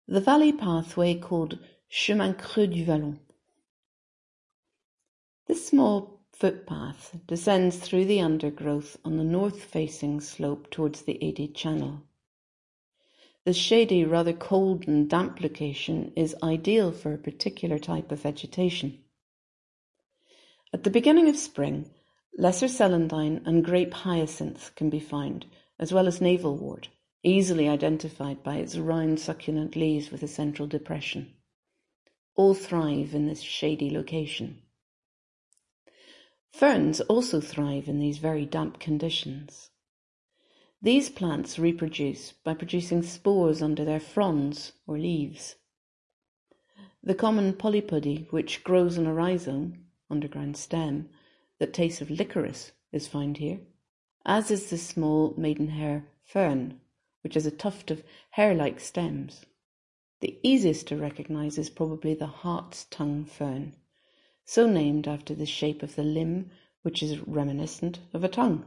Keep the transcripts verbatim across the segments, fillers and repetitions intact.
the valley pathway called Chemin Creux du Vallon. This small footpath descends through the undergrowth on the north-facing slope towards the Ede Channel. This shady, rather cold and damp location is ideal for a particular type of vegetation. At the beginning of spring, lesser celandine and grape hyacinth can be found, as well as navelwort, easily identified by its round succulent leaves with a central depression. All thrive in this shady location. Ferns also thrive in these very damp conditions. These plants reproduce by producing spores under their fronds or leaves. The common polypody, which grows on a rhizome, underground stem, that tastes of licorice, is found here, as is the small maidenhair fern, which has a tuft of hair-like stems. The easiest to recognise is probably the hart's tongue fern, so named after the shape of the limb, which is reminiscent of a tongue.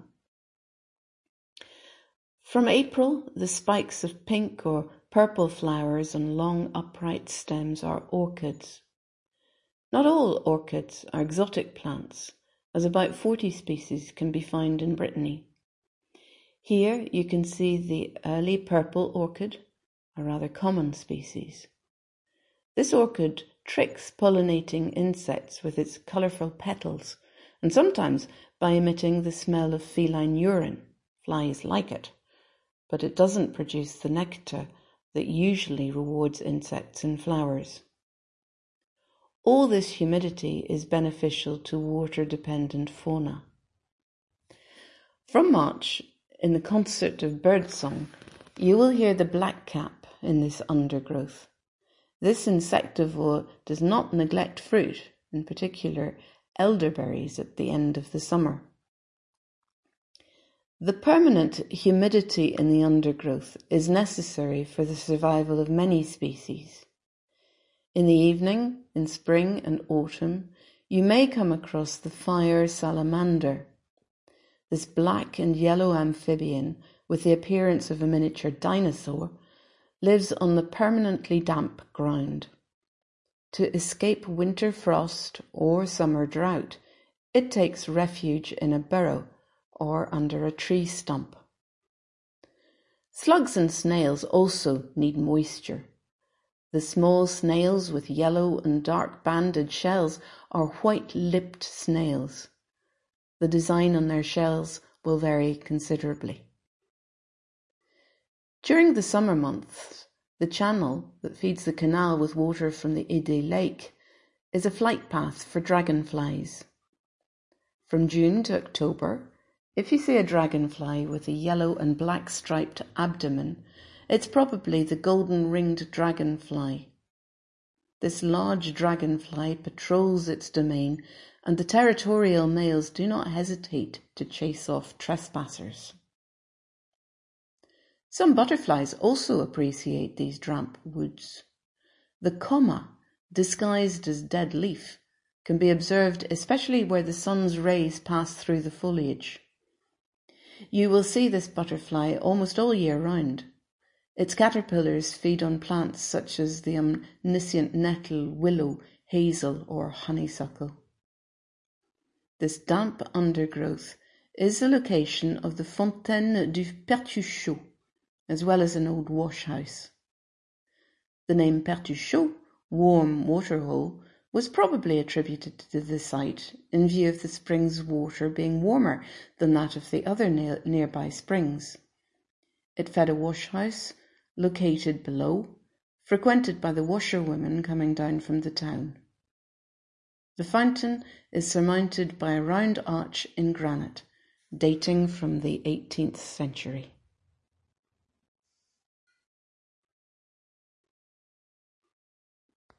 From April, the spikes of pink or purple flowers on long upright stems are orchids. Not all orchids are exotic plants, as about forty species can be found in Brittany. Here you can see the early purple orchid, a rather common species. This orchid tricks pollinating insects with its colourful petals, and sometimes by emitting the smell of feline urine. Flies like it, but it doesn't produce the nectar that usually rewards insects in flowers. All this humidity is beneficial to water-dependent fauna. From March, in the concert of birdsong, you will hear the blackcap in this undergrowth. This insectivore does not neglect fruit, in particular elderberries at the end of the summer. The permanent humidity in the undergrowth is necessary for the survival of many species. In the evening, in spring and autumn, you may come across the fire salamander. This black and yellow amphibian, with the appearance of a miniature dinosaur, lives on the permanently damp ground. To escape winter frost or summer drought, it takes refuge in a burrow or under a tree stump. Slugs and snails also need moisture. The small snails with yellow and dark banded shells are white-lipped snails. The design on their shells will vary considerably. During the summer months, the channel that feeds the canal with water from the Ede Lake is a flight path for dragonflies. From June to October, if you see a dragonfly with a yellow and black striped abdomen, it's probably the golden-ringed dragonfly. This large dragonfly patrols its domain, and the territorial males do not hesitate to chase off trespassers. Some butterflies also appreciate these damp woods. The comma, disguised as dead leaf, can be observed especially where the sun's rays pass through the foliage. You will see this butterfly almost all year round. Its caterpillars feed on plants such as the omniscient nettle, willow, hazel, or honeysuckle. This damp undergrowth is the location of the Fontaine du Pertuchot, as well as an old wash-house. The name Pertuchot, warm waterhole, was probably attributed to the site in view of the spring's water being warmer than that of the other ne- nearby springs. It fed a wash-house located below, frequented by the washerwomen coming down from the town. The fountain is surmounted by a round arch in granite, dating from the eighteenth century.